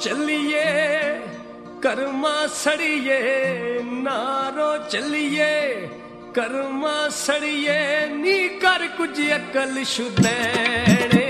ਚੱਲੀਏ ਕਰਮਾ ਸੜੀਏ ਨਾਰੋ ਚੱਲੀਏ ਕਰਮਾ ਸੜੀਏ ਨੀ ਕਰ ਕੁਝ ਅਕਲ ਸ਼ੁਦੈਣੇ